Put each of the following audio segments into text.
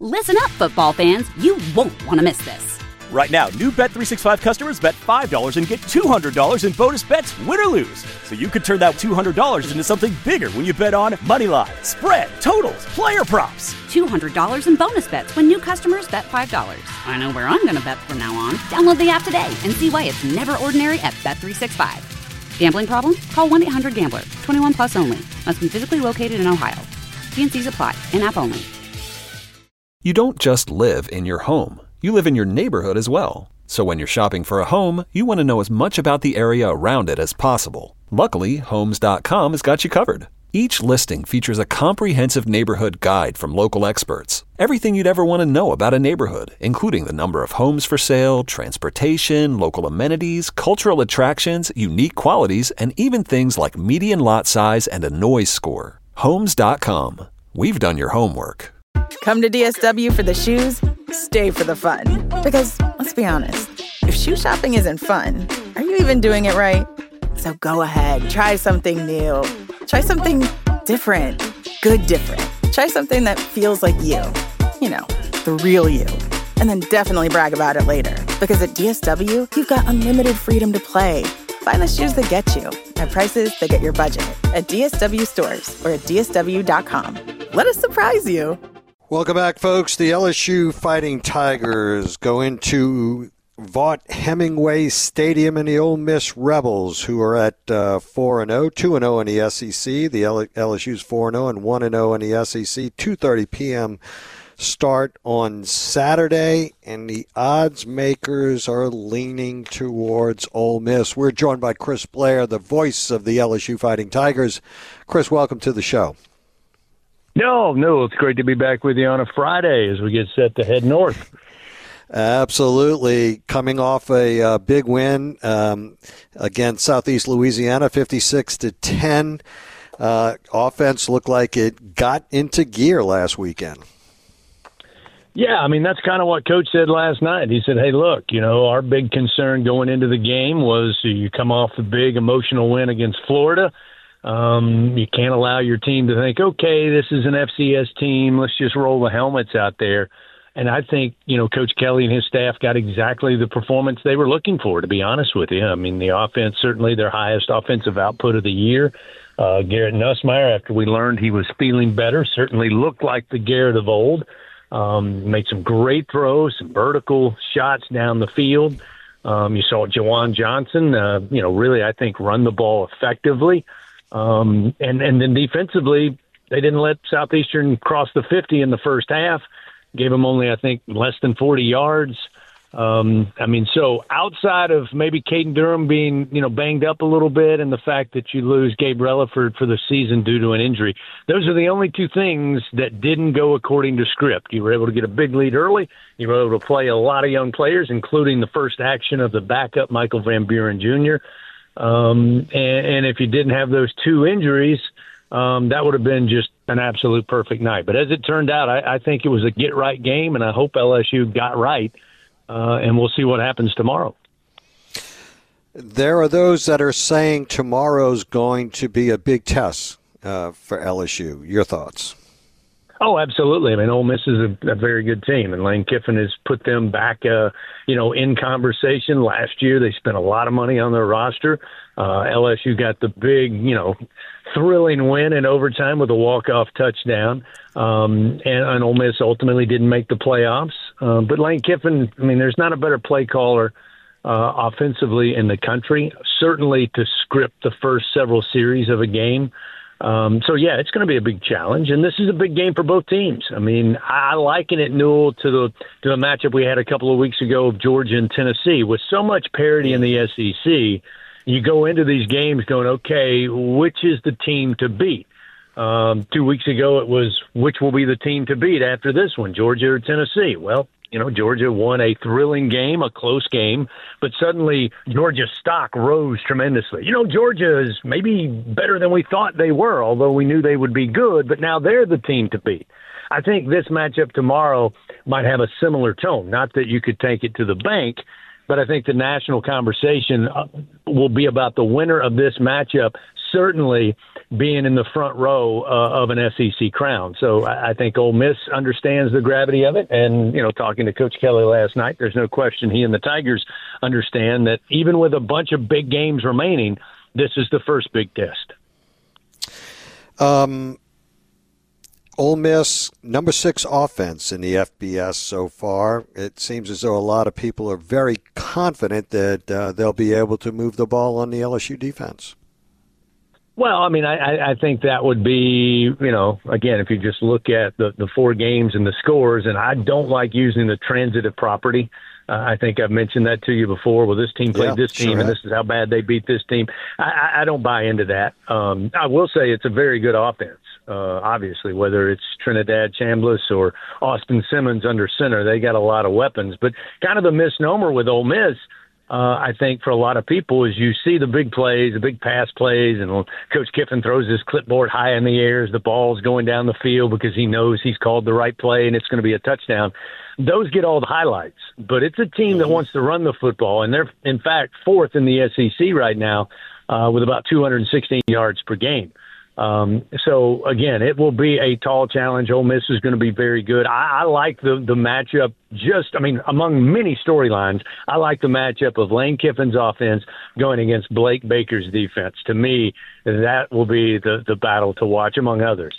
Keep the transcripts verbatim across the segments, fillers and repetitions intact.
Listen up, football fans. You won't want to miss this. Right now, new Bet three sixty-five customers bet five dollars and get two hundred dollars in bonus bets, win or lose. So you could turn that two hundred dollars into something bigger when you bet on money line, spread, totals, player props. two hundred dollars in bonus bets when new customers bet five dollars. I know where I'm going to bet from now on. Download the app today and see why it's never ordinary at Bet three sixty-five. Gambling problem? Call one eight hundred gambler. twenty-one plus only. Must be physically located in Ohio. T and C's apply. In-app only. You don't just live in your home. You live in your neighborhood as well. So when you're shopping for a home, you want to know as much about the area around it as possible. Luckily, Homes dot com has got you covered. Each listing features a comprehensive neighborhood guide from local experts. Everything you'd ever want to know about a neighborhood, including the number of homes for sale, transportation, local amenities, cultural attractions, unique qualities, and even things like median lot size and a noise score. Homes dot com. We've done your homework. Come to D S W for the shoes, stay for the fun. Because, let's be honest, if shoe shopping isn't fun, are you even doing it right? So go ahead, try something new. Try something different. Good different. Try something that feels like you. You know, the real you. And then definitely brag about it later. Because at D S W, you've got unlimited freedom to play. Find the shoes that get you at prices that get your budget at D S W stores or at D S W dot com. Let us surprise you. Welcome back, folks. The L S U Fighting Tigers go into Vaught Hemingway Stadium and the Ole Miss Rebels, who are at uh, four and oh, two and oh in the S E C. The L- LSU's four and oh and one and oh in the S E C. two thirty p.m. start on Saturday, and the odds makers are leaning towards Ole Miss. We're joined by Chris Blair, the voice of the L S U Fighting Tigers. Chris, welcome to the show. No, no, it's great to be back with you on a Friday as we get set to head north. Absolutely. Coming off a uh, big win um, against Southeast Louisiana, fifty-six to ten. Uh, offense looked like it got into gear last weekend. Yeah, I mean, that's kind of what Coach said last night. He said, hey, look, you know, our big concern going into the game was you come off a big emotional win against Florida. Um, you can't allow your team to think, okay, this is an F C S team. Let's just roll the helmets out there. And I think, you know, Coach Kelly and his staff got exactly the performance they were looking for, to be honest with you. I mean, the offense, certainly their highest offensive output of the year. Uh, Garrett Nussmeier, after we learned he was feeling better, certainly looked like the Garrett of old. Um, made some great throws, some vertical shots down the field. Um, you saw Jawan Johnson, uh, you know, really, I think, run the ball effectively. Um, and, and then defensively, they didn't let Southeastern cross the fifty in the first half. Gave them only, I think, less than forty yards. Um, I mean, so outside of maybe Caden Durham being, you know, banged up a little bit and the fact that you lose Gabe Relaford for the season due to an injury, those are the only two things that didn't go according to script. You were able to get a big lead early. You were able to play a lot of young players, including the first action of the backup, Michael Van Buren Junior Um, and, and if you didn't have those two injuries, um, that would have been just an absolute perfect night. But as it turned out, I, I think it was a get-right game, and I hope L S U got right, uh, and we'll see what happens tomorrow. There are those that are saying tomorrow's going to be a big test uh, for L S U. Your thoughts? Oh, absolutely. I mean, Ole Miss is a, a very good team, and Lane Kiffin has put them back, uh, you know, in conversation. Last year, they spent a lot of money on their roster. Uh, L S U got the big, you know, thrilling win in overtime with a walk-off touchdown, um, and, and Ole Miss ultimately didn't make the playoffs. Uh, but Lane Kiffin, I mean, there's not a better play caller uh, offensively in the country, certainly to script the first several series of a game. Um, so, yeah, it's going to be a big challenge, and this is a big game for both teams. I mean, I liken it, Newell, to the to the matchup we had a couple of weeks ago of Georgia and Tennessee. With so much parity in the S E C, you go into these games going, okay, which is the team to beat? Um, two weeks ago it was, which will be the team to beat after this one, Georgia or Tennessee? Well, you know, Georgia won a thrilling game, a close game, but suddenly Georgia's stock rose tremendously. You know, Georgia is maybe better than we thought they were, although we knew they would be good, but now they're the team to beat. I think this matchup tomorrow might have a similar tone. Not that you could take it to the bank, but I think the national conversation will be about the winner of this matchup certainly being in the front row uh, of an S E C crown. So I, I think Ole Miss understands the gravity of it. And, you know, talking to Coach Kelly last night, there's no question he and the Tigers understand that even with a bunch of big games remaining, this is the first big test. Um, Ole Miss, number six offense in the F B S so far. It seems as though a lot of people are very confident that uh, they'll be able to move the ball on the L S U defense. Well, I mean, I, I think that would be, you know, again, if you just look at the, the four games and the scores, and I don't like using the transitive property. Uh, I think I've mentioned that to you before. Well, this team played yeah, this team, sure and this is how bad they beat this team. I, I, I don't buy into that. Um, I will say it's a very good offense, uh, obviously, whether it's Trinidad Chambliss or Austin Simmons under center. They got a lot of weapons. But kind of the misnomer with Ole Miss, Uh, I think for a lot of people is you see the big plays, the big pass plays, and when Coach Kiffin throws his clipboard high in the air as the ball's going down the field because he knows he's called the right play and it's going to be a touchdown. Those get all the highlights. But it's a team that wants to run the football, and they're, in fact, fourth in the S E C right now uh, with about two hundred sixteen yards per game. Um, so, again, it will be a tall challenge. Ole Miss is going to be very good. I, I like the, the matchup just, I mean, among many storylines, I like the matchup of Lane Kiffin's offense going against Blake Baker's defense. To me, that will be the, the battle to watch, among others.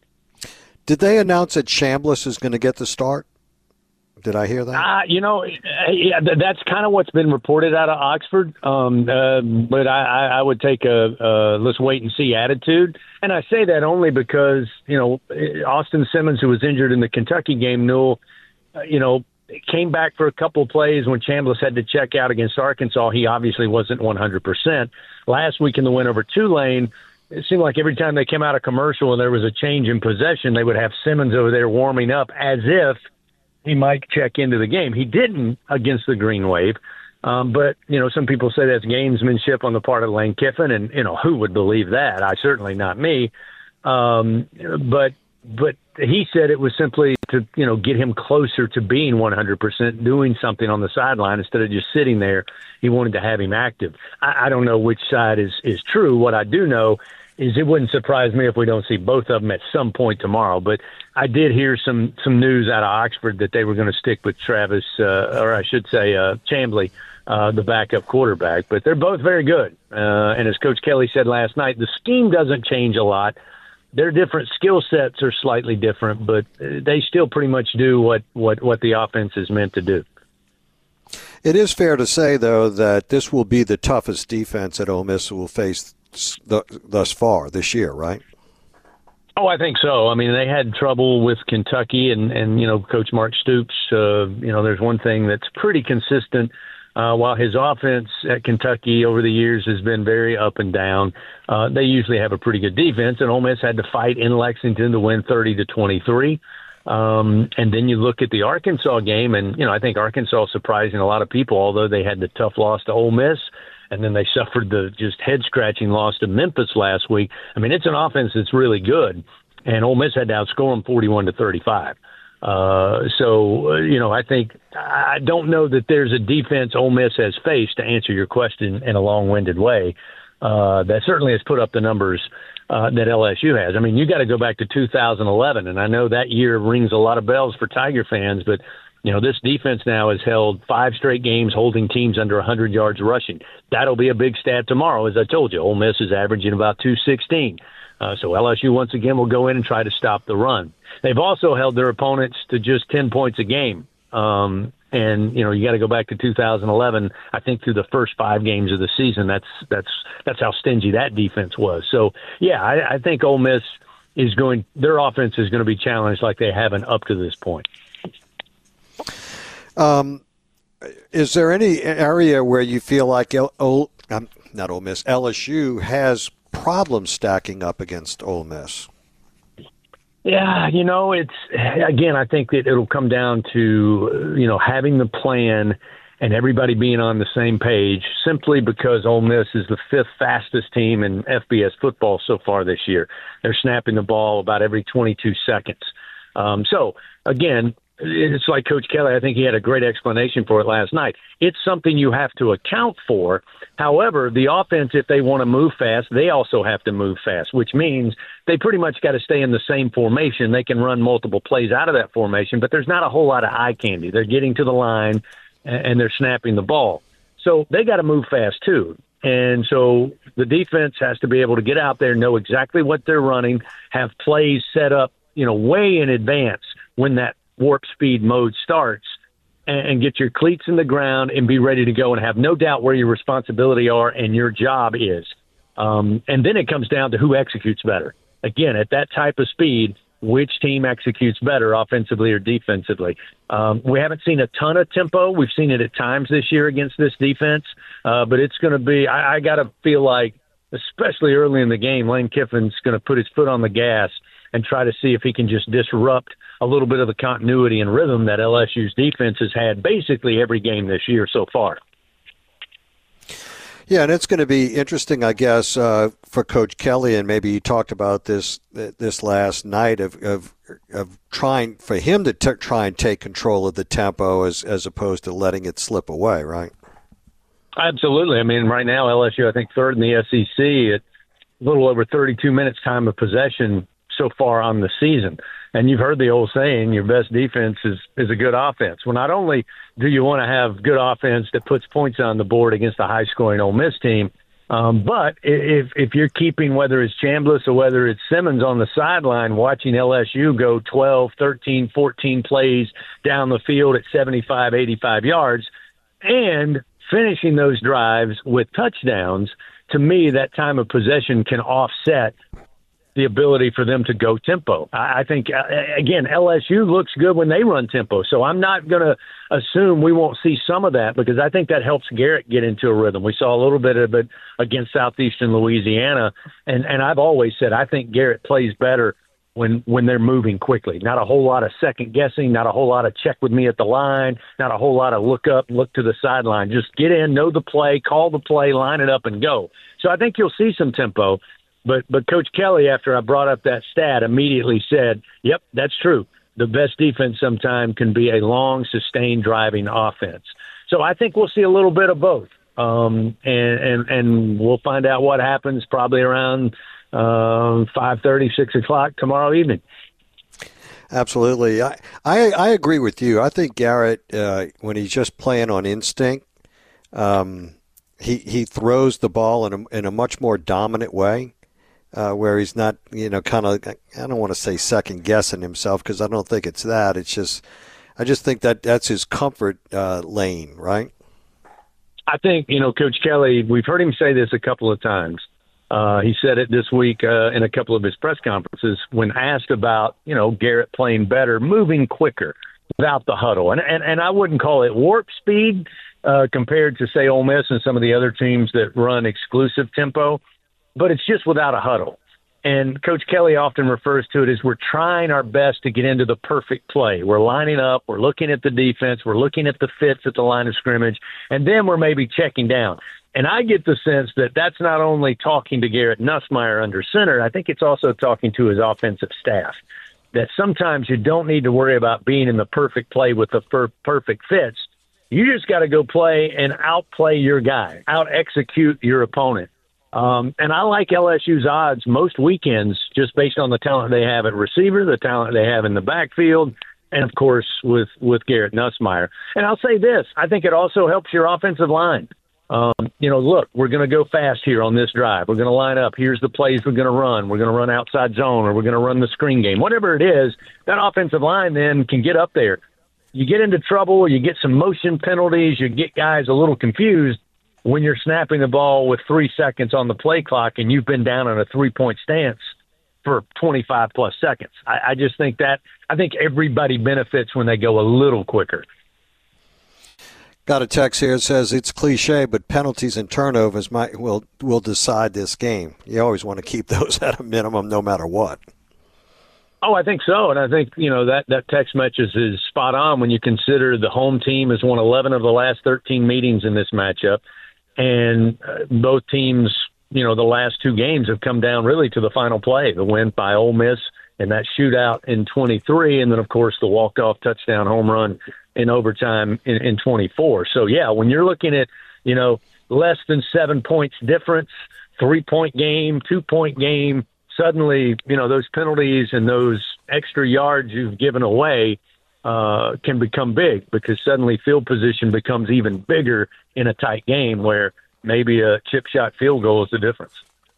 Did they announce that Chambliss is going to get the start? Did I hear that? Uh, you know, yeah, that's kind of what's been reported out of Oxford. Um, uh, but I, I would take a, a let's wait and see attitude. And I say that only because, you know, Austin Simmons, who was injured in the Kentucky game, Newell, uh, you know, came back for a couple of plays when Chambliss had to check out against Arkansas. He obviously wasn't one hundred percent. Last week in the win over Tulane, it seemed like every time they came out of commercial and there was a change in possession, they would have Simmons over there warming up as if he might check into the game. He didn't against the Green Wave. Um, but, you know, some people say that's gamesmanship on the part of Lane Kiffin, and, you know, who would believe that? I certainly not me. Um, but but he said it was simply to, you know, get him closer to being one hundred percent, doing something on the sideline instead of just sitting there. He wanted to have him active. I, I don't know which side is, is true. What I do know is it wouldn't surprise me if we don't see both of them at some point tomorrow. But I did hear some some news out of Oxford that they were going to stick with Travis, uh, or I should say uh, Chamblee, uh, the backup quarterback. But they're both very good. Uh, and as Coach Kelly said last night, the scheme doesn't change a lot. Their different skill sets are slightly different, but they still pretty much do what, what, what the offense is meant to do. It is fair to say, though, that this will be the toughest defense that Ole Miss will face thus far this year, right? Oh, I think so. I mean, they had trouble with Kentucky, and, and you know, Coach Mark Stoops, uh, you know, there's one thing that's pretty consistent. Uh, while his offense at Kentucky over the years has been very up and down, uh, they usually have a pretty good defense, and Ole Miss had to fight in Lexington to win thirty to twenty-three. Um, and then you look at the Arkansas game, and, you know, I think Arkansas is surprising a lot of people, although they had the tough loss to Ole Miss. And then they suffered the just head-scratching loss to Memphis last week. I mean, it's an offense that's really good, and Ole Miss had to outscore them forty-one to thirty-five. Uh, so, uh, you know, I think I don't know that there's a defense Ole Miss has faced, to answer your question in a long-winded way, uh, that certainly has put up the numbers uh, that L S U has. I mean, you got to go back to two thousand eleven, and I know that year rings a lot of bells for Tiger fans, but you know, this defense now has held five straight games holding teams under one hundred yards rushing. That'll be a big stat tomorrow, as I told you. Ole Miss is averaging about two sixteen. Uh, so L S U, once again, will go in and try to stop the run. They've also held their opponents to just ten points a game. Um, and, you know, you got to go back to two thousand eleven. I think through the first five games of the season, that's that's that's how stingy that defense was. So, yeah, I, I think Ole Miss is going – their offense is going to be challenged like they haven't up to this point. Um, is there any area where you feel like El, Ole, um, not Ole Miss, L S U has problems stacking up against Ole Miss? Yeah, you know, it's again, I think that it'll come down to, you know, having the plan and everybody being on the same page, simply because Ole Miss is the fifth fastest team in F B S football so far this year. They're snapping the ball about every twenty-two seconds. Um, so, again, it's like Coach Kelly. I think he had a great explanation for it last night. It's something you have to account for. However, the offense, if they want to move fast, they also have to move fast, which means they pretty much got to stay in the same formation. They can run multiple plays out of that formation, but there's not a whole lot of eye candy. They're getting to the line, and they're snapping the ball. So they got to move fast, too. And so the defense has to be able to get out there, know exactly what they're running, have plays set up, you know, way in advance when that warp speed mode starts, and, and get your cleats in the ground and be ready to go and have no doubt where your responsibility are and your job is. Um, and then it comes down to who executes better. Again, at that type of speed, which team executes better offensively or defensively. Um, we haven't seen a ton of tempo. We've seen it at times this year against this defense, uh, but it's going to be, I, I got to feel like, especially early in the game, Lane Kiffin's going to put his foot on the gas and try to see if he can just disrupt a little bit of the continuity and rhythm that L S U's defense has had basically every game this year so far. Yeah, and it's going to be interesting, I guess, uh, for Coach Kelly, and maybe you talked about this this last night of of, of trying for him to t- try and take control of the tempo as as opposed to letting it slip away, right? Absolutely. I mean, right now L S U, I think, third in the S E C at a little over thirty-two minutes time of possession so far on the season. And you've heard the old saying, your best defense is, is a good offense. Well, not only do you want to have good offense that puts points on the board against a high-scoring Ole Miss team, um, but if if you're keeping, whether it's Chambliss or whether it's Simmons on the sideline, watching L S U go twelve, thirteen, fourteen plays down the field at seventy-five, eighty-five yards, and finishing those drives with touchdowns, to me, that time of possession can offset the ability for them to go tempo. I, I think, uh, again, L S U looks good when they run tempo, so I'm not going to assume we won't see some of that, because I think that helps Garrett get into a rhythm. We saw a little bit of it against Southeastern Louisiana, and, and I've always said I think Garrett plays better when when they're moving quickly. Not a whole lot of second guessing, not a whole lot of check with me at the line, not a whole lot of look up, look to the sideline. Just get in, know the play, call the play, line it up, and go. So I think you'll see some tempo. But but Coach Kelly, after I brought up that stat, immediately said, yep, that's true. The best defense sometimes can be a long, sustained driving offense. So I think we'll see a little bit of both. Um, and, and, and we'll find out what happens probably around um, five thirty, six o'clock tomorrow evening. Absolutely. I, I, I agree with you. I think Garrett, uh, when he's just playing on instinct, um, he, he throws the ball in a, in a much more dominant way. Uh, where he's not, you know, kind of, I don't want to say second guessing himself, because I don't think it's that. It's just, I just think that that's his comfort uh, lane, right? I think, you know, Coach Kelly, we've heard him say this a couple of times. Uh, he said it this week uh, in a couple of his press conferences when asked about, you know, Garrett playing better, moving quicker without the huddle. And, and, and I wouldn't call it warp speed uh, compared to, say, Ole Miss and some of the other teams that run exclusive tempo, but it's just without a huddle. And Coach Kelly often refers to it as we're trying our best to get into the perfect play. We're lining up, we're looking at the defense, we're looking at the fits at the line of scrimmage, and then we're maybe checking down. And I get the sense that that's not only talking to Garrett Nussmeier under center, I think it's also talking to his offensive staff, that sometimes you don't need to worry about being in the perfect play with the per- perfect fits. You just got to go play and outplay your guy, out-execute your opponent. Um, and I like L S U's odds most weekends just based on the talent they have at receiver, the talent they have in the backfield, and, of course, with, with Garrett Nussmeier. And I'll say this, I think it also helps your offensive line. Um, you know, look, we're going to go fast here on this drive. We're going to line up. Here's the plays we're going to run. We're going to run outside zone, or we're going to run the screen game. Whatever it is, that offensive line then can get up there. You get into trouble, you get some motion penalties, you get guys a little confused when you're snapping the ball with three seconds on the play clock and you've been down in a three-point stance for twenty-five plus seconds. I, I just think that I think everybody benefits when they go a little quicker. Got a text here that says it's cliche, but penalties and turnovers might will will decide this game. You always want to keep those at a minimum, no matter what. Oh, I think so, and I think you know that that text message is spot on when you consider the home team has won eleven of the last thirteen meetings in this matchup. And uh, both teams, you know, the last two games have come down really to the final play, the win by Ole Miss and that shootout in twenty-three, and then, of course, the walk-off touchdown home run in overtime in, in twenty-four. So, yeah, when you're looking at, you know, less than seven points difference, three-point game, two-point game, suddenly, you know, those penalties and those extra yards you've given away uh, can become big, because suddenly field position becomes even bigger in a tight game where maybe a chip shot field goal is the difference.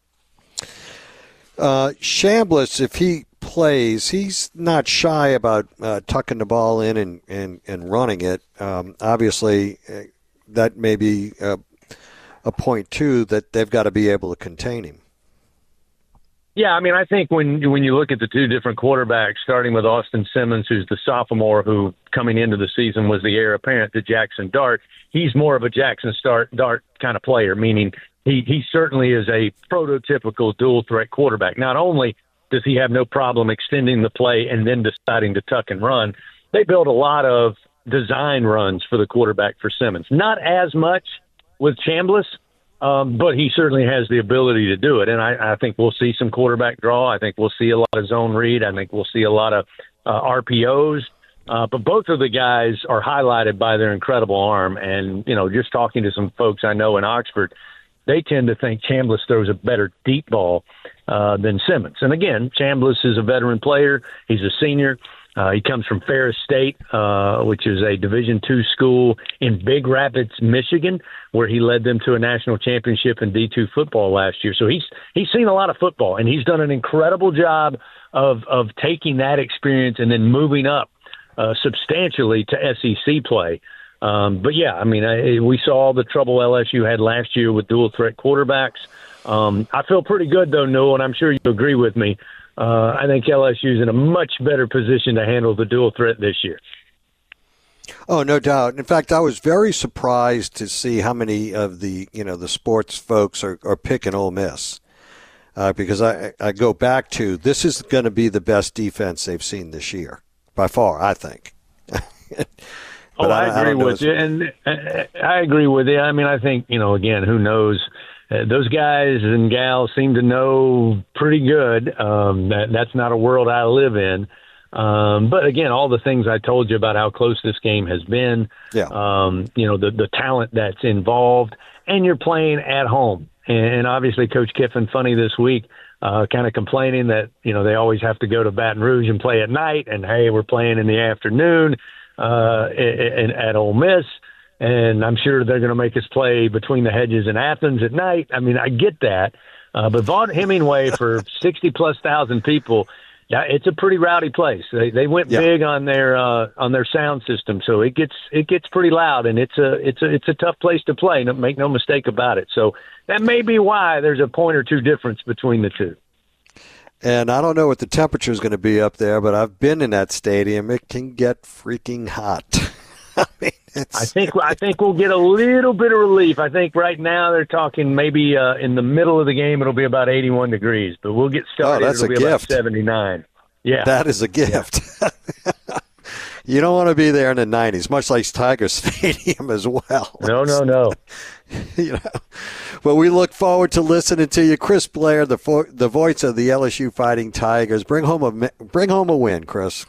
Uh, Chambliss, if he plays, he's not shy about uh, tucking the ball in and, and, and running it. Um, obviously, uh, that may be uh, a point, too, that they've got to be able to contain him. Yeah, I mean, I think when when you look at the two different quarterbacks, starting with Austin Simmons, who's the sophomore who coming into the season was the heir apparent to Jackson Dart, he's more of a Jackson Dart kind of player, meaning he, he certainly is a prototypical dual-threat quarterback. Not only does he have no problem extending the play and then deciding to tuck and run, they build a lot of design runs for the quarterback for Simmons. Not as much with Chambliss, Um, but he certainly has the ability to do it, and I, I think we'll see some quarterback draw. I think we'll see a lot of zone read. I think we'll see a lot of uh, R P Os. Uh, but both of the guys are highlighted by their incredible arm. And, you know, just talking to some folks I know in Oxford, they tend to think Chambliss throws a better deep ball uh, than Simmons. And, again, Chambliss is a veteran player. He's a senior. Uh, he comes from Ferris State, uh, which is a Division two school in Big Rapids, Michigan, where he led them to a national championship in D two football last year. So he's he's seen a lot of football, and he's done an incredible job of of taking that experience and then moving up uh, substantially to S E C play. Um, but, yeah, I mean, I, we saw all the trouble L S U had last year with dual-threat quarterbacks. Um, I feel pretty good, though, Newell, and I'm sure you agree with me. Uh, I think L S U is in a much better position to handle the dual threat this year. Oh, no doubt. In fact, I was very surprised to see how many of the, you know, the sports folks are, are picking Ole Miss. Uh, because I, I go back to, this is going to be the best defense they've seen this year, by far, I think. oh, I, I agree I with you. And I agree with you. I mean, I think, you know, again, who knows? Uh, those guys and gals seem to know pretty good. Um, that that's not a world I live in. Um, but again, all the things I told you about how close this game has been, yeah. um, you know, the, the talent that's involved, and you're playing at home. And obviously Coach Kiffin, funny this week, uh, kind of complaining that, you know, they always have to go to Baton Rouge and play at night. And, hey, we're playing in the afternoon uh, in, at Ole Miss. And I'm sure they're going to make us play between the hedges in Athens at night. I mean, I get that. Uh, but Vaught Hemingway for sixty-plus thousand people, yeah, it's a pretty rowdy place. They they went yeah. big on their uh, on their sound system, so it gets it gets pretty loud, and it's a it's a it's a tough place to play. No, make no mistake about it. So that may be why there's a point or two difference between the two. And I don't know what the temperature is going to be up there, but I've been in that stadium. It can get freaking hot. I mean, I think I think we'll get a little bit of relief. I think right now they're talking maybe uh, in the middle of the game it'll be about eighty-one degrees, but we'll get started. Oh, that's it'll a be gift. About seventy-nine. Yeah, that is a gift. Yeah. You don't want to be there in the nineties, much like Tiger Stadium as well. No, no, no. You know, well, we look forward to listening to you, Chris Blair, the fo- the voice of the L S U Fighting Tigers. Bring home a bring home a win, Chris.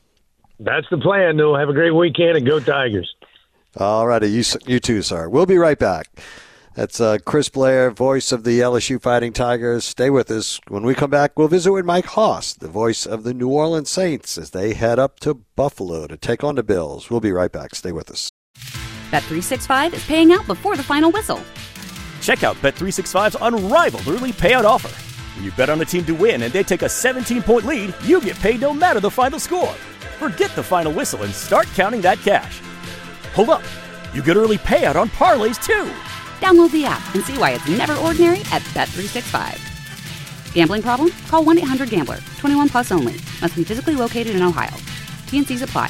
That's the plan, Newell. Have a great weekend and go Tigers. All righty, you, you too, sir. We'll be right back. That's uh, Chris Blair, voice of the L S U Fighting Tigers. Stay with us. When we come back, we'll visit with Mike Hoss, the voice of the New Orleans Saints, as they head up to Buffalo to take on the Bills. We'll be right back. Stay with us. Bet three sixty-five is paying out before the final whistle. Check out Bet three sixty-five's unrivaled early payout offer. When you bet on a team to win and they take a seventeen-point lead, you get paid no matter the final score. Forget the final whistle and start counting that cash. Hold up. You get early payout on parlays, too. Download the app and see why it's never ordinary at Bet three sixty-five. Gambling problem? Call one eight hundred gambler. twenty-one plus only. Must be physically located in Ohio. T N Cs apply.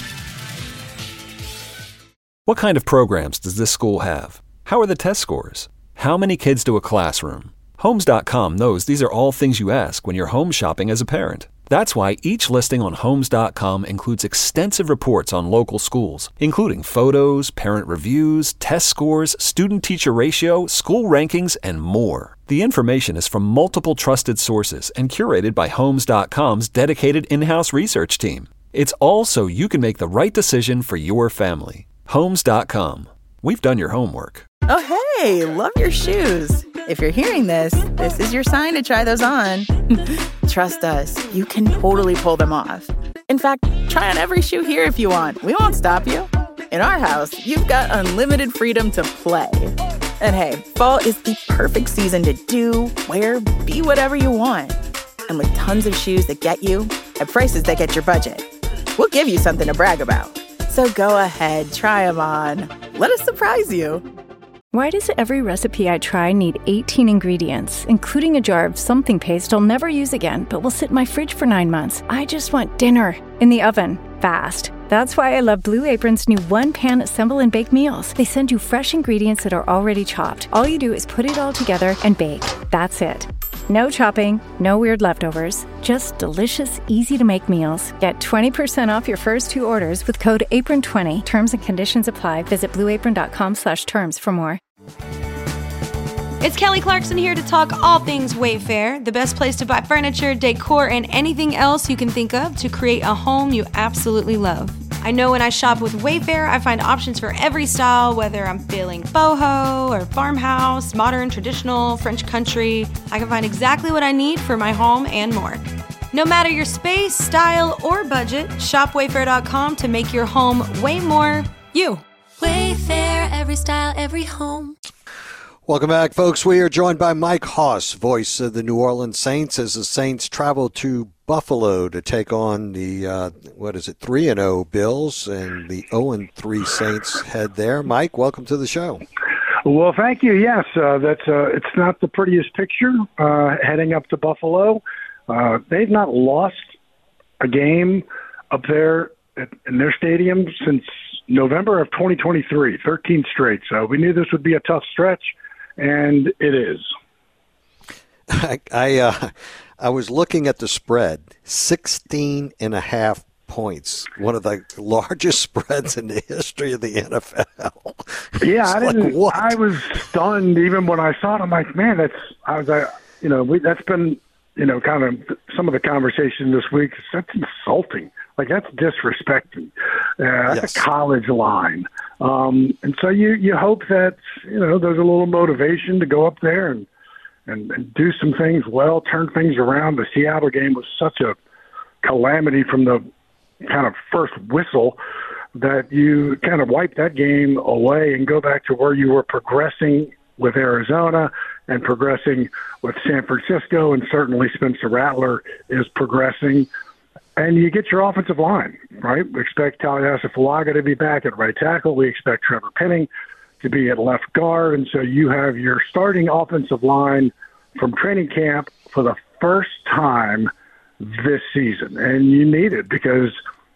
What kind of programs does this school have? How are the test scores? How many kids do a classroom? Homes dot com knows these are all things you ask when you're home shopping as a parent. That's why each listing on Homes dot com includes extensive reports on local schools, including photos, parent reviews, test scores, student-teacher ratio, school rankings, and more. The information is from multiple trusted sources and curated by Homes dot com's dedicated in-house research team. It's all so you can make the right decision for your family. Homes dot com. We've done your homework. Oh, hey, love your shoes. If you're hearing this, this is your sign to try those on. Trust us, you can totally pull them off. In fact, try on every shoe here if you want. We won't stop you. In our house, you've got unlimited freedom to play. And hey, fall is the perfect season to do, wear, be whatever you want. And with tons of shoes that get you at prices that get your budget, we'll give you something to brag about. So go ahead, try them on. Let us surprise you. Why does every recipe I try need eighteen ingredients, including a jar of something paste I'll never use again, but will sit in my fridge for nine months? I just want dinner in the oven, fast. That's why I love Blue Apron's new one-pan assemble and bake meals. They send you fresh ingredients that are already chopped. All you do is put it all together and bake. That's it. No chopping, no weird leftovers, just delicious, easy-to-make meals. Get twenty percent off your first two orders with code apron twenty. Terms and conditions apply. Visit blue apron dot com slash terms for more. It's Kelly Clarkson here to talk all things Wayfair, the best place to buy furniture, decor, and anything else you can think of to create a home you absolutely love. I know when I shop with Wayfair, I find options for every style, whether I'm feeling boho or farmhouse, modern, traditional, French country. I can find exactly what I need for my home and more. No matter your space, style, or budget, shop wayfair dot com to make your home way more you. Wayfair, every style, every home. Welcome back, folks. We are joined by Mike Hoss, voice of the New Orleans Saints, as the Saints travel to Buffalo to take on the, uh, what is it, three and oh Bills, and the oh and three Saints head there. Mike, welcome to the show. Well, thank you. Yes, uh, that's uh, it's not the prettiest picture uh, heading up to Buffalo. Uh, they've not lost a game up there at, in their stadium since November of twenty twenty-three, thirteen straight. So we knew this would be a tough stretch, and it is. I I, uh, I was looking at the spread, sixteen and a half points, one of the largest spreads in the history of the N F L. Yeah, I didn't. Like, I was stunned even when I saw it. I'm like, man, that's. I was, uh, you know, we, that's been, you know, kind of some of the conversation this week. That's insulting. Like, that's disrespecting. Uh, that's yes. a college line. Um, and so you, you hope that, you know, there's a little motivation to go up there and, and, and do some things well, turn things around. The Seattle game was such a calamity from the kind of first whistle that you kind of wipe that game away and go back to where you were progressing with Arizona and progressing with San Francisco, and certainly Spencer Rattler is progressing. And you get your offensive line, right? We expect Talia to be back at right tackle. We expect Trevor Penning to be at left guard. And so you have your starting offensive line from training camp for the first time this season. And you need it because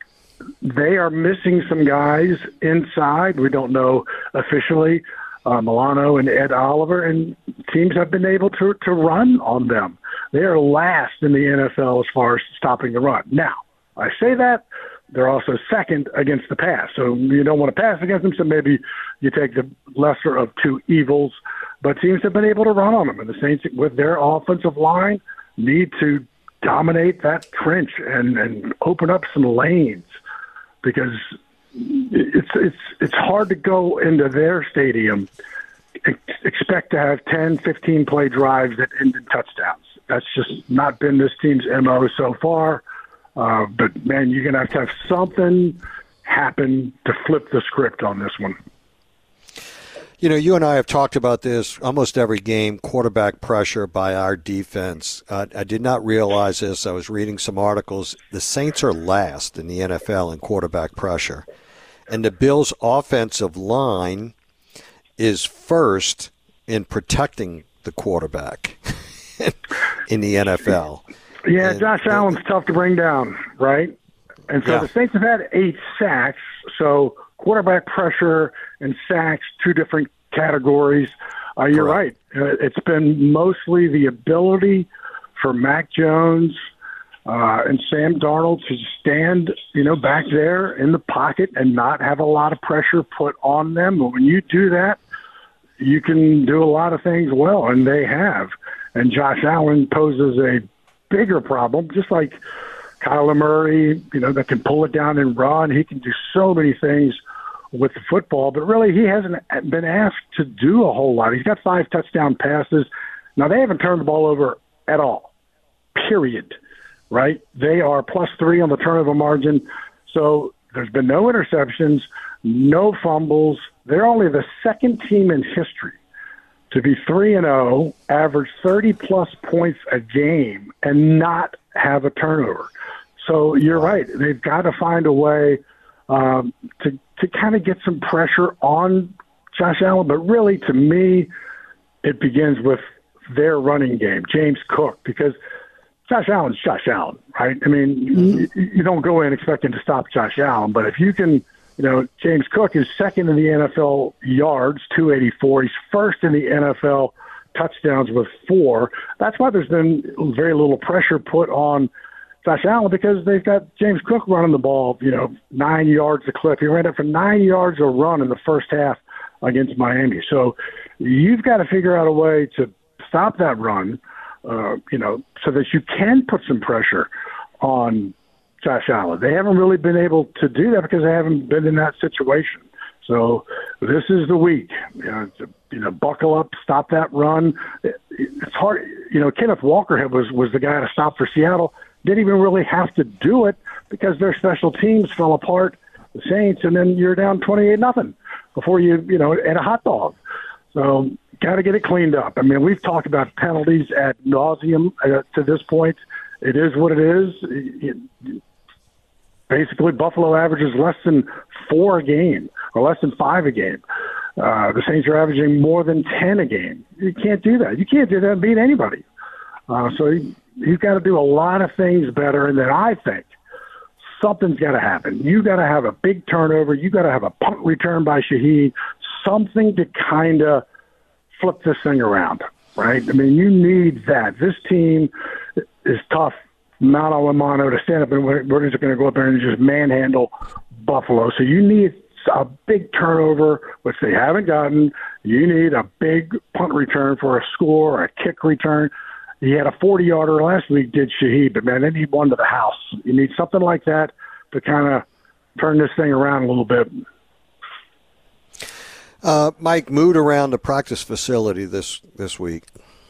they are missing some guys inside. We don't know officially, uh, Milano and Ed Oliver, and teams have been able to, to run on them. They are last in the N F L as far as stopping the run. Now, I say that, they're also second against the pass. So you don't want to pass against them, so maybe you take the lesser of two evils. But teams have been able to run on them, and the Saints, with their offensive line, need to dominate that trench and, and open up some lanes, because it's it's it's hard to go into their stadium, expect to have ten, fifteen play drives that end in touchdowns. That's just not been this team's M O so far. Uh, but, man, you're going to have to have something happen to flip the script on this one. You know, you and I have talked about this almost every game, quarterback pressure by our defense. Uh, I did not realize this. I was reading some articles. The Saints are last in the N F L in quarterback pressure. And the Bills' offensive line is first in protecting the quarterback in the N F L. Yeah, and, Josh Allen's uh, tough to bring down, right? And so yeah. the Saints have had eight sacks, so quarterback pressure and sacks, two different categories. Uh, you're Correct. right. Uh, it's been mostly the ability for Mac Jones Uh, and Sam Darnold to stand, you know, back there in the pocket and not have a lot of pressure put on them. But when you do that, you can do a lot of things well, and they have. And Josh Allen poses a bigger problem, just like Kyler Murray, you know, that can pull it down and run. He can do so many things with the football, but really he hasn't been asked to do a whole lot. He's got five touchdown passes. Now, they haven't turned the ball over at all, period, right? They are plus three on the turnover margin. So there's been no interceptions, no fumbles. They're only the second team in history to be three and oh, average thirty-plus points a game, and not have a turnover. So you're right. They've got to find a way um, to to kind of get some pressure on Josh Allen. But really, to me, it begins with their running game, James Cook, because Josh Allen's Josh Allen, right? I mean, mm-hmm. you, you don't go in expecting to stop Josh Allen, but if you can – you know, James Cook is second in the N F L yards, two eighty-four. He's first in the N F L touchdowns with four. That's why there's been very little pressure put on Josh Allen, because they've got James Cook running the ball, you know, nine yards a clip. He ran it for nine yards a run in the first half against Miami. So you've got to figure out a way to stop that run, uh, you know, so that you can put some pressure on Josh Allen. They haven't really been able to do that because they haven't been in that situation. So this is the week. You know, to, you know, buckle up, stop that run. It, it's hard. You know, Kenneth Walker was was the guy to stop for Seattle. Didn't even really have to do it because their special teams fell apart, the Saints, and then you're down twenty-eight nothing before you you know at a hot dog. So got to get it cleaned up. I mean, we've talked about penalties ad nauseum uh, to this point. It is what it is. It, it, Basically, Buffalo averages less than four a game, or less than five a game. Uh, the Saints are averaging more than ten a game. You can't do that. You can't do that and beat anybody. Uh, so you, you've got to do a lot of things better, and then I think something's got to happen. You got to have a big turnover. You got to have a punt return by Shaheed, something to kind of flip this thing around, right? I mean, you need that. This team is tough. Mount Alamano to stand up, and we're just going to go up there and just manhandle Buffalo. So you need a big turnover, which they haven't gotten. You need a big punt return for a score, a kick return. He had a forty-yarder last week, did Shaheed, but, man, they need one to the house. You need something like that to kind of turn this thing around a little bit. Uh, Mike, mood around the practice facility this, this week.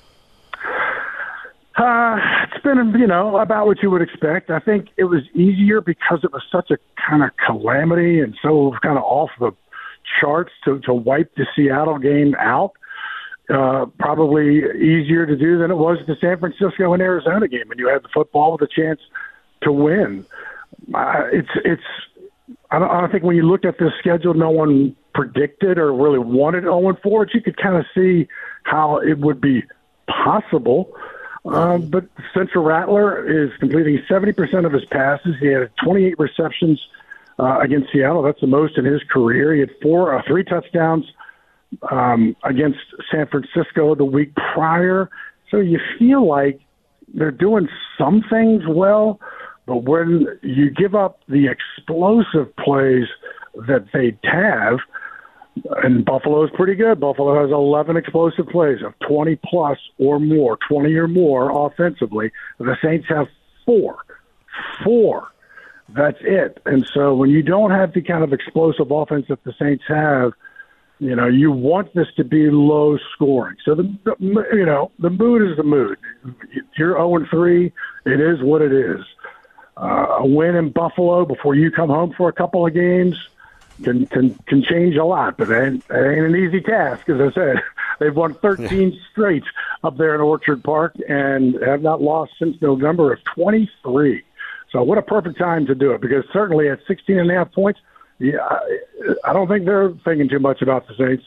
Uh, it's been, you know, about what you would expect. I think it was easier because it was such a kind of calamity and so kind of off the charts to, to wipe the Seattle game out. Uh, probably easier to do than it was the San Francisco and Arizona game, and you had the football with a chance to win. Uh, it's, it's. I don't, I don't think when you looked at this schedule, no one predicted or really wanted oh and four, but you could kind of see how it would be possible. Um, but Spencer Rattler is completing seventy percent of his passes. He had twenty-eight receptions uh, against Seattle. That's the most in his career. He had four, uh, three touchdowns um, against San Francisco the week prior. So you feel like they're doing some things well, but when you give up the explosive plays that they have, and Buffalo is pretty good. Buffalo has eleven explosive plays of twenty plus or more, twenty or more offensively. The Saints have four. Four. That's it. And so when you don't have the kind of explosive offense that the Saints have, you know, you want this to be low scoring. So, the, the you know, the mood is the mood. You're oh and three. It is what it is. Uh, a win in Buffalo before you come home for a couple of games Can, can can change a lot, but it ain't, it ain't an easy task. As I said, they've won thirteen yeah. straight up there in Orchard Park and have not lost since November of twenty-three. So what a perfect time to do it, because certainly at sixteen and a half points, yeah, I, I don't think they're thinking too much about the Saints.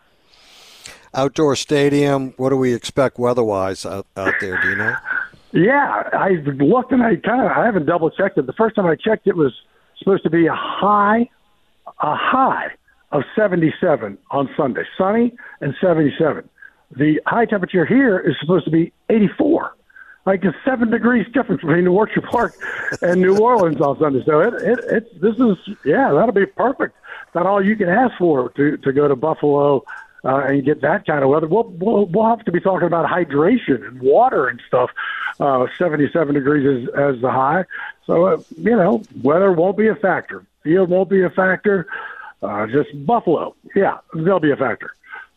Outdoor stadium, what do we expect weather-wise out, out there, do you know? Yeah, I looked and I kind of I haven't double-checked it. The first time I checked, it was supposed to be a high a high of seventy-seven on Sunday, sunny and seventy-seven. The high temperature here is supposed to be eighty-four. like a seven degrees difference between Orchard Park and New Orleans on Sunday. So it, it, it, this is, yeah, that'll be perfect. Not all you can ask for to, to go to Buffalo uh, and get that kind of weather. We'll, we'll, we'll have to be talking about hydration and water and stuff. Uh, seventy-seven degrees is, as the high. So, uh, you know, weather won't be a factor. Field won't be a factor. Uh, just Buffalo. Yeah, they'll be a factor.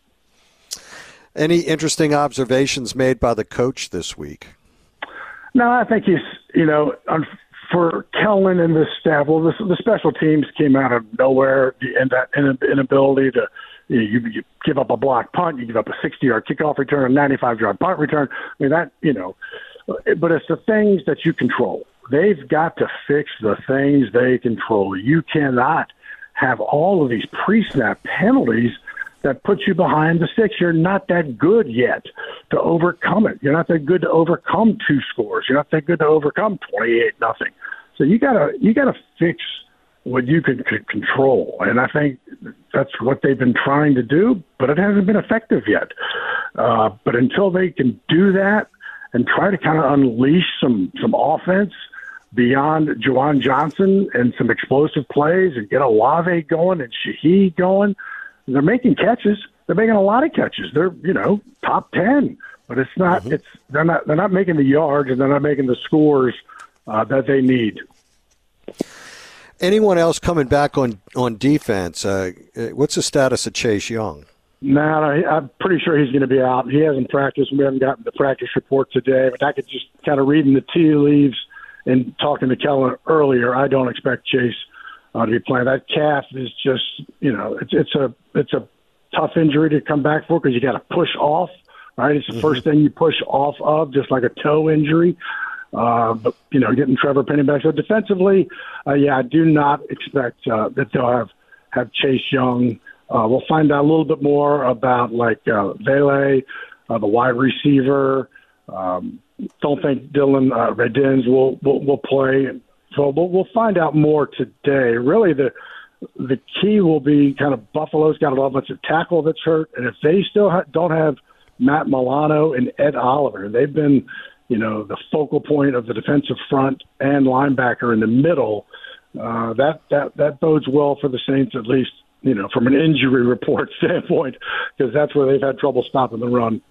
Any interesting observations made by the coach this week? No, I think he's, you know, for Kellen and the staff, well, the, the special teams came out of nowhere, and that inability to, you, know, you, you give up a block punt, you give up a sixty-yard kickoff return, a ninety-five-yard punt return. I mean, that, you know, but it's the things that you control. They've got to fix the things they control. You cannot have all of these pre-snap penalties that puts you behind the six. You're not that good yet to overcome it. You're not that good to overcome two scores. You're not that good to overcome twenty-eight nothing. So you gotta you gotta fix what you can c- control, and I think that's what they've been trying to do, but it hasn't been effective yet. Uh, but until they can do that and try to kind of unleash some some offense beyond Juwan Johnson and some explosive plays and get Olave going and Shaheed going. They're making catches. They're making a lot of catches. They're, you know, top ten, but it's not. Mm-hmm. It's they're not. They're not making the yards, and they're not making the scores uh, that they need. Anyone else coming back on on defense? Uh, what's the status of Chase Young? No, no, I'm pretty sure he's going to be out. He hasn't practiced. We haven't gotten the practice report today, but I could just kind of reading the tea leaves and talking to Kellen earlier. I don't expect Chase Uh, to be playing. That calf is just, you know, it's it's a it's a tough injury to come back for because you got to push off, right? It's the mm-hmm. first thing you push off of, just like a toe injury. Uh, but you know, getting Trevor Penny back. So defensively, uh, yeah, I do not expect uh, that they'll have have Chase Young. Uh, we'll find out a little bit more about like uh, Vele, uh, the wide receiver. Um, don't think Dylan uh, Redens will, will will play. So we'll, we'll find out more today. Really, the the key will be kind of Buffalo's got a offensive tackle that's hurt, and if they still ha- don't have Matt Milano and Ed Oliver, they've been, you know, the focal point of the defensive front and linebacker in the middle. Uh, that that that bodes well for the Saints, at least, you know, from an injury report standpoint, because that's where they've had trouble stopping the run.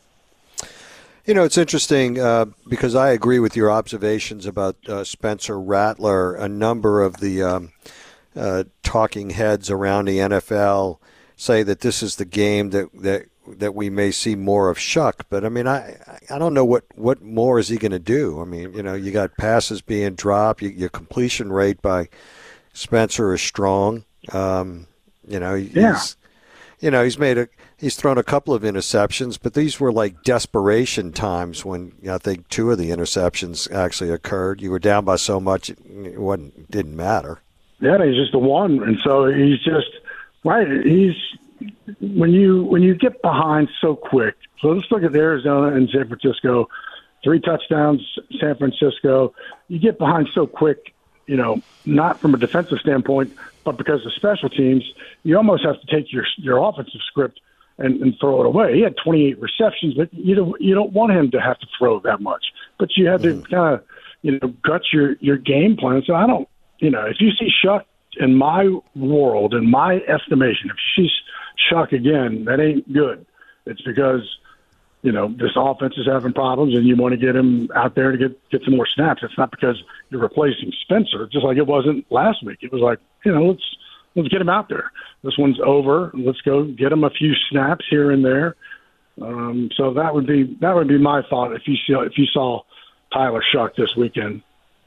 You know, it's interesting uh, because I agree with your observations about uh, Spencer Rattler. A number of the um, uh, talking heads around the N F L say that this is the game that that, that we may see more of Shuck. But, I mean, I I don't know what, what more is he going to do. I mean, you know, you got passes being dropped. You, your completion rate by Spencer is strong. Um, you know, he's, yeah. you know, he's made a – he's thrown a couple of interceptions, but these were like desperation times when you know, I think two of the interceptions actually occurred. You were down by so much it wasn't didn't matter. Yeah, he's just the one, and so he's just right. He's when you when you get behind so quick. So let's look at Arizona and San Francisco. Three touchdowns, San Francisco. You get behind so quick, you know, not from a defensive standpoint, but because of special teams, you almost have to take your your offensive script And, and throw it away. He had twenty-eight receptions, but you don't you don't want him to have to throw that much. But you have to kind of you know gut your your game plan. So I don't you know if you see Shuck in my world, in my estimation, if you see Shuck again, that ain't good. It's because you know this offense is having problems, and you want to get him out there to get get some more snaps. It's not because you're replacing Spencer, just like it wasn't last week. It was like you know let's. Let's get him out there. This one's over. Let's go get him a few snaps here and there. Um, so that would be that would be my thought if you saw if you saw Tyler Shuck this weekend.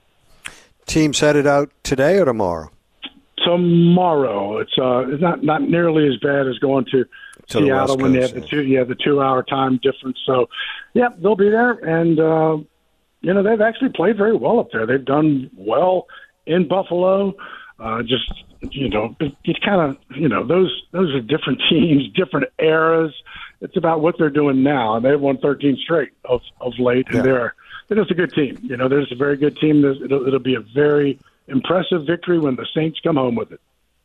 Teams headed out today or tomorrow? Tomorrow. It's uh it's not, not nearly as bad as going to, to Seattle when they have the two yeah the two hour time difference. So yeah, they'll be there, and uh, you know they've actually played very well up there. They've done well in Buffalo. Uh, just you know, it, it kind of you know those those are different teams, different eras. It's about what they're doing now, and they've won thirteen straight of, of late, and yeah. they're they're just a good team. You know, they're just a very good team. There's, it'll, it'll be a very impressive victory when the Saints come home with it.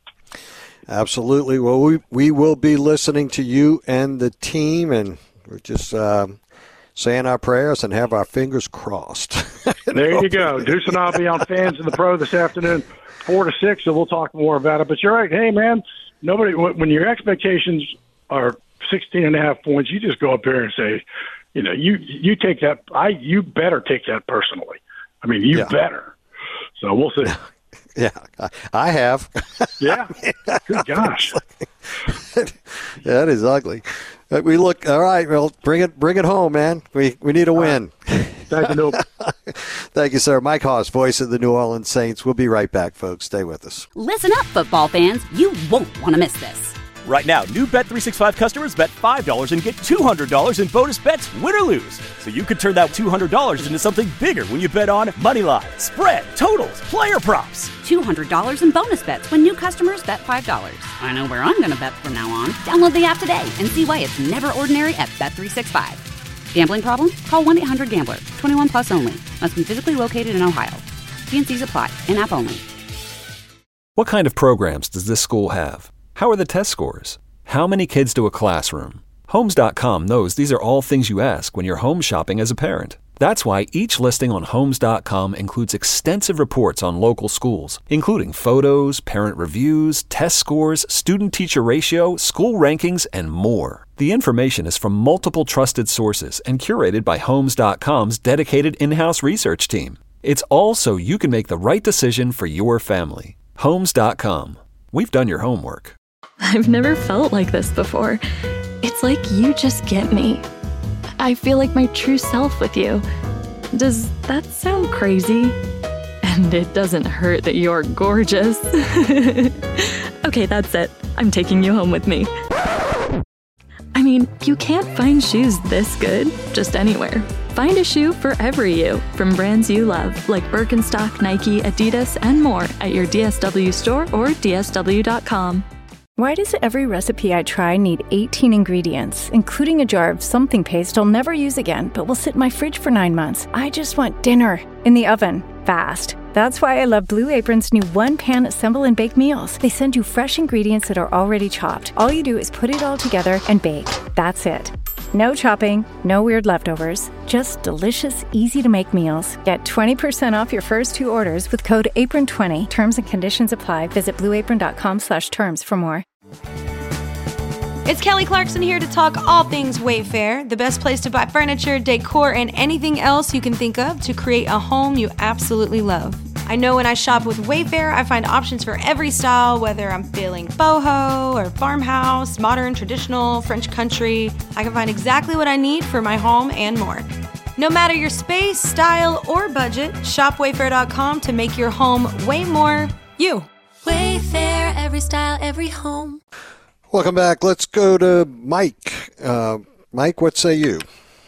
Absolutely. Well, we we will be listening to you and the team, and we're just um, saying our prayers and have our fingers crossed. There you go. Deuce and I'll be on Fans of the Pro this afternoon, four to six, so we'll talk more about it. But you're right. Hey, man, nobody. when your expectations are sixteen and a half points, you just go up there and say, you know, you you take that. I you better take that personally. I mean, you Yeah. better. So we'll see. Yeah, I have. Yeah. Good gosh. That is ugly. Uh, We look all right. Well, bring it, bring it home, man. We we need a win. Thank you, Nope. Thank you, sir. Mike Haas, voice of the New Orleans Saints. We'll be right back, folks. Stay with us. Listen up, football fans. You won't want to miss this. Right now, new Bet three sixty-five customers bet five dollars and get two hundred dollars in bonus bets, win or lose. So you could turn that two hundred dollars into something bigger when you bet on money line, spread, totals, player props. two hundred dollars in bonus bets when new customers bet five dollars. I know where I'm going to bet from now on. Download the app today and see why it's never ordinary at Bet three sixty-five. Gambling problem? Call one eight hundred gambler. twenty-one plus only. Must be physically located in Ohio. T and C's apply. In-app only. What kind of programs does this school have? How are the test scores? How many kids do a classroom? Homes dot com knows these are all things you ask when you're home shopping as a parent. That's why each listing on Homes dot com includes extensive reports on local schools, including photos, parent reviews, test scores, student-teacher ratio, school rankings, and more. The information is from multiple trusted sources and curated by Homes dot com's dedicated in-house research team. It's all so you can make the right decision for your family. Homes dot com. We've done your homework. I've never felt like this before. It's like you just get me. I feel like my true self with you. Does that sound crazy? And it doesn't hurt that you're gorgeous. Okay, that's it. I'm taking you home with me. I mean, you can't find shoes this good just anywhere. Find a shoe for every you, from brands you love, like Birkenstock, Nike, Adidas, and more at your D S W store or D S W dot com. Why does every recipe I try need eighteen ingredients, including a jar of something paste I'll never use again, but will sit in my fridge for nine months? I just want dinner in the oven, fast. That's why I love Blue Apron's new one-pan assemble and bake meals. They send you fresh ingredients that are already chopped. All you do is put it all together and bake. That's it. No chopping, no weird leftovers, just delicious, easy-to-make meals. Get twenty percent off your first two orders with code apron twenty. Terms and conditions apply. Visit blue apron dot com slash terms for more. It's Kelly Clarkson here to talk all things Wayfair, the best place to buy furniture, decor, and anything else you can think of to create a home you absolutely love. I know when I shop with Wayfair, I find options for every style, whether I'm feeling boho or farmhouse, modern, traditional, French country. I can find exactly what I need for my home and more. No matter your space, style, or budget, shop wayfair dot com to make your home way more you. Wayfair, every style, every home. Welcome back. Let's go to Mike. Uh, Mike, what say you?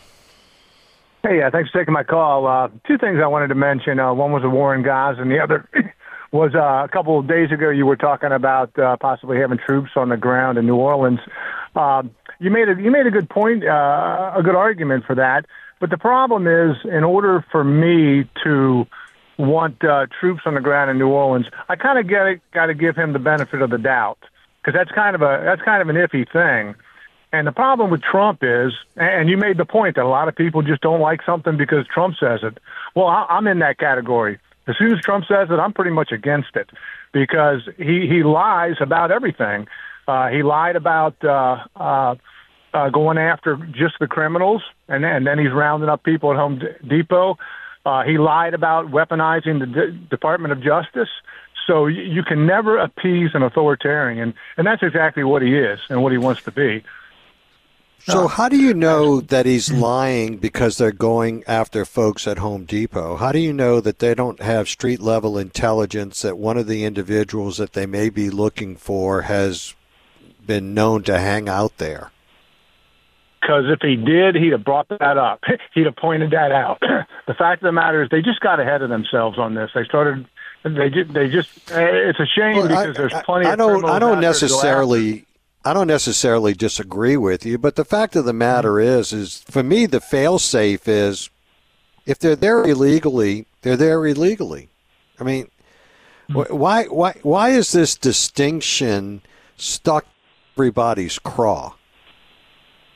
Hey, uh, thanks for taking my call. Uh, two things I wanted to mention. Uh, one was the war in Gaza, and the other was uh, a couple of days ago you were talking about uh, possibly having troops on the ground in New Orleans. Uh, you made a you made a good point, uh, a good argument for that. But the problem is, in order for me to want uh, troops on the ground in New Orleans, I kind of got got to give him the benefit of the doubt, because that's kind of a that's kind of an iffy thing. And the problem with Trump is, and you made the point that a lot of people just don't like something because Trump says it. Well, I'm in that category. As soon as Trump says it, I'm pretty much against it, because he, he lies about everything. Uh, he lied about uh, uh, uh, going after just the criminals, and, and then he's rounding up people at Home Depot. Uh, he lied about weaponizing the D- Department of Justice. So you, you can never appease an authoritarian, and, and that's exactly what he is and what he wants to be. So how do you know that he's lying because they're going after folks at Home Depot? How do you know that they don't have street-level intelligence that one of the individuals that they may be looking for has been known to hang out there? Because if he did, he'd have brought that up. He'd have pointed that out. The fact of the matter is they just got ahead of themselves on this. They started – they just, they just – it's a shame well, because I, there's plenty I, I of don't, I don't necessarily – I don't necessarily disagree with you, but the fact of the matter is, is for me, the fail-safe is if they're there illegally, they're there illegally. I mean, why, why, why is this distinction stuck in everybody's craw?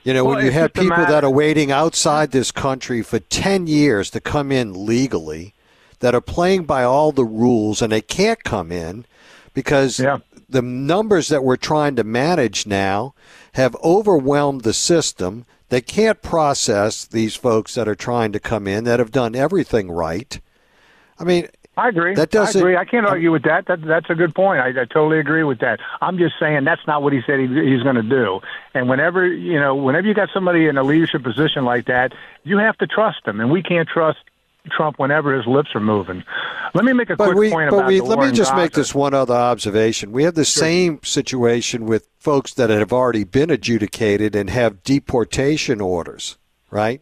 You know, Well, when you it's have just a people matter- that are waiting outside this country for ten years to come in legally, that are playing by all the rules, and they can't come in because Yeah. the numbers that we're trying to manage now have overwhelmed the system. They can't process these folks that are trying to come in that have done everything right. I mean, I agree. That doesn't- I agree. I can't argue with that. that that's a good point. I, I totally agree with that. I'm just saying that's not what he said he, he's going to do. And whenever you know, whenever you got somebody in a leadership position like that, you have to trust them, and we can't trust Trump whenever his lips are moving. Let me make a But quick we, point but about we, the let war me in just Gaza. make this one other observation. We have the same situation with folks that have already been adjudicated and have deportation orders, right?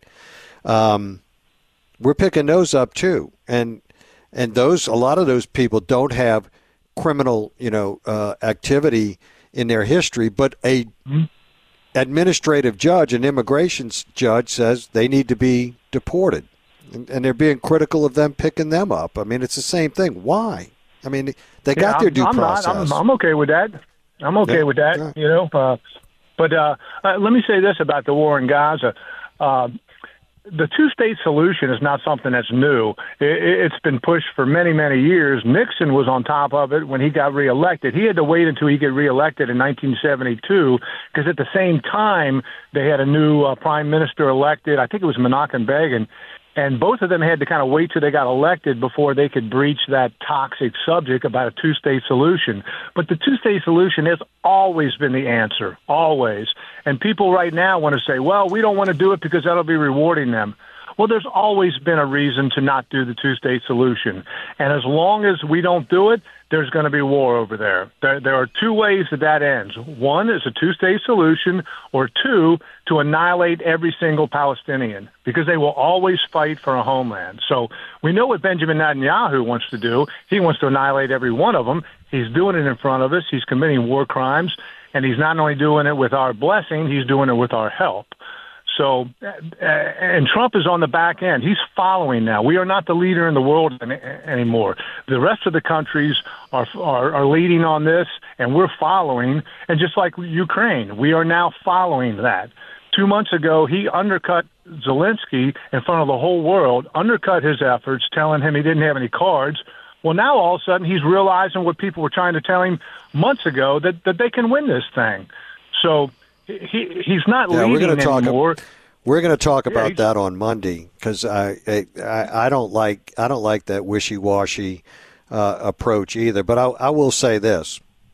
Um, we're picking those up too, and and those a lot of those people don't have criminal, you know, uh, activity in their history, but a Mm-hmm. administrative judge, an immigration judge, says they need to be deported. And, and they're being critical of them picking them up. I mean, it's the same thing. Why? I mean, they got Yeah, their I'm- due I'm process. Not, I'm, I'm okay with that. I'm okay Yeah, with that. yeah. You know, uh, but uh, uh, let me say this about the war in Gaza. Uh, the two-state solution is not something that's new. It, it's been pushed for many, many years. Nixon was on top of it when he got reelected. He had to wait until he got reelected in nineteen seventy-two because at the same time they had a new uh, prime minister elected. I think it was Menachem Begin. And both of them had to kind of wait till they got elected before they could breach that toxic subject about a two-state solution. But the two-state solution has always been the answer, always. And people right now want to say, well, we don't want to do it because that'll be rewarding them. Well, there's always been a reason to not do the two-state solution. And as long as we don't do it, there's going to be war over there. There, there are two ways that that ends. One is a two-state solution, or two, to annihilate every single Palestinian, because they will always fight for a homeland. So we know what Benjamin Netanyahu wants to do. He wants to annihilate every one of them. He's doing it in front of us. He's committing war crimes, and he's not only doing it with our blessing, he's doing it with our help. So, uh, and Trump is on the back end. He's following now. We are not the leader in the world any, anymore. The rest of the countries are, are are leading on this, and we're following. And just like Ukraine, we are now following that. Two months ago, he undercut Zelensky in front of the whole world, undercut his efforts, telling him he didn't have any cards. Well, now all of a sudden he's realizing what people were trying to tell him months ago, that, that they can win this thing. So he he's not Yeah, leading we're going to talk. anymore. We're going to talk Yeah, about he's- that on Monday because I, I I don't like I don't like that wishy-washy uh, approach either. But I, I will say this: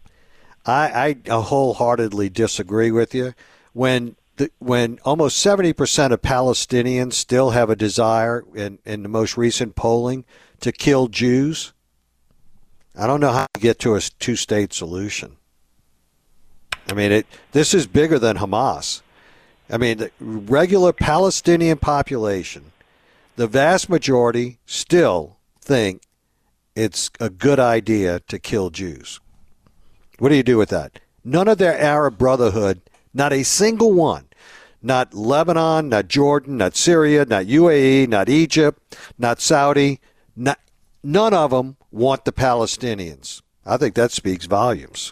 I, I wholeheartedly disagree with you. When the, when almost seventy percent of Palestinians still have a desire in, in the most recent polling to kill Jews, I don't know how to get to a two-state solution. I mean, it. This is bigger than Hamas. I mean, the regular Palestinian population, the vast majority still think it's a good idea to kill Jews. What do you do with that? None of their Arab Brotherhood, not a single one, not Lebanon, not Jordan, not Syria, not U A E, not Egypt, not Saudi, not, none of them want the Palestinians. I think that speaks volumes.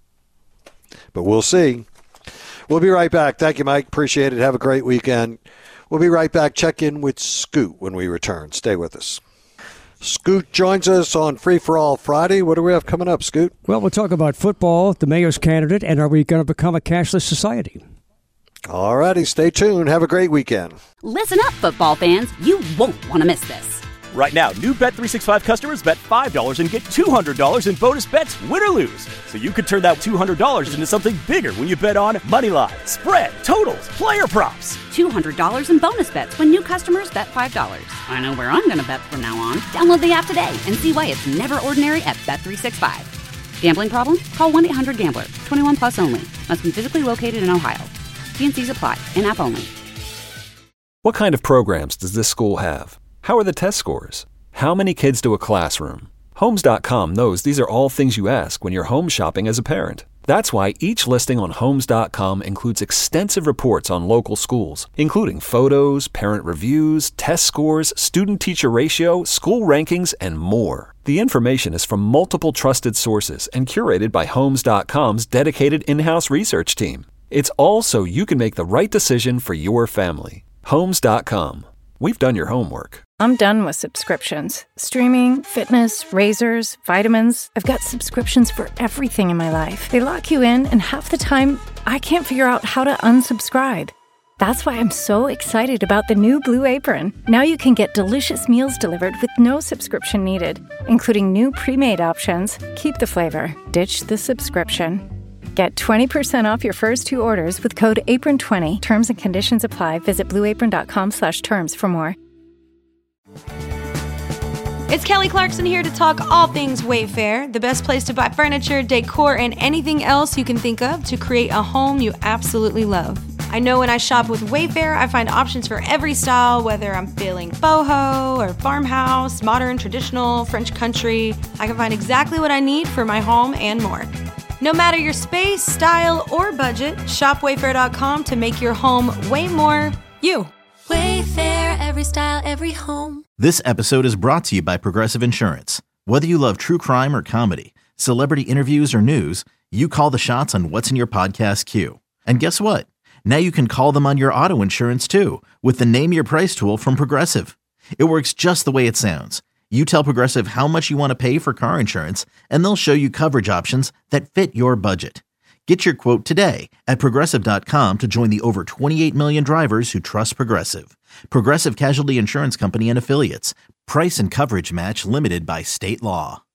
But we'll see. We'll be right back. Thank you, Mike. Appreciate it. Have a great weekend. We'll be right back. Check in with Scoot when we return. Stay with us. Scoot joins us on Free for All Friday. What do we have coming up, Scoot? Well, we'll talk about football, the mayor's candidate, and are we going to become a cashless society? All righty. Stay tuned. Have a great weekend. Listen up, football fans. You won't want to miss this. Right now, new Bet three sixty-five customers bet five dollars and get two hundred dollars in bonus bets, win or lose. So you could turn that two hundred dollars into something bigger when you bet on Moneyline, spread, totals, player props. two hundred dollars in bonus bets when new customers bet five dollars. I know where I'm going to bet from now on. Download the app today and see why it's never ordinary at Bet three sixty-five. Gambling problem? Call one eight hundred gambler. twenty-one plus only. Must be physically located in Ohio. T and C's apply. In-app only. What kind of programs does this school have? How are the test scores? How many kids do a classroom? Homes dot com knows these are all things you ask when you're home shopping as a parent. That's why each listing on Homes dot com includes extensive reports on local schools, including photos, parent reviews, test scores, student-teacher ratio, school rankings, and more. The information is from multiple trusted sources and curated by Homes dot com's dedicated in-house research team. It's all so you can make the right decision for your family. Homes dot com. We've done your homework. I'm done with subscriptions. Streaming, fitness, razors, vitamins. I've got subscriptions for everything in my life. They lock you in, and half the time, I can't figure out how to unsubscribe. That's why I'm so excited about the new Blue Apron. Now you can get delicious meals delivered with no subscription needed, including new pre-made options. Keep the flavor, ditch the subscription. Get twenty percent off your first two orders with code apron twenty. Terms and conditions apply. Visit blue apron dot com slash terms for more. It's Kelly Clarkson here to talk all things Wayfair, the best place to buy furniture, decor, and anything else you can think of to create a home you absolutely love. I know when I shop with Wayfair, I find options for every style, whether I'm feeling boho or farmhouse, modern, traditional, French country. I can find exactly what I need for my home and more. No matter your space, style, or budget, shop wayfair dot com to make your home way more you. Wayfair, every style, every home. This episode is brought to you by Progressive Insurance. Whether you love true crime or comedy, celebrity interviews or news, you call the shots on what's in your podcast queue. And guess what? Now you can call them on your auto insurance too with the Name Your Price tool from Progressive. It works just the way it sounds. You tell Progressive how much you want to pay for car insurance, and they'll show you coverage options that fit your budget. Get your quote today at progressive dot com to join the over twenty-eight million drivers who trust Progressive. Progressive Casualty Insurance Company and Affiliates. Price and coverage match limited by state law.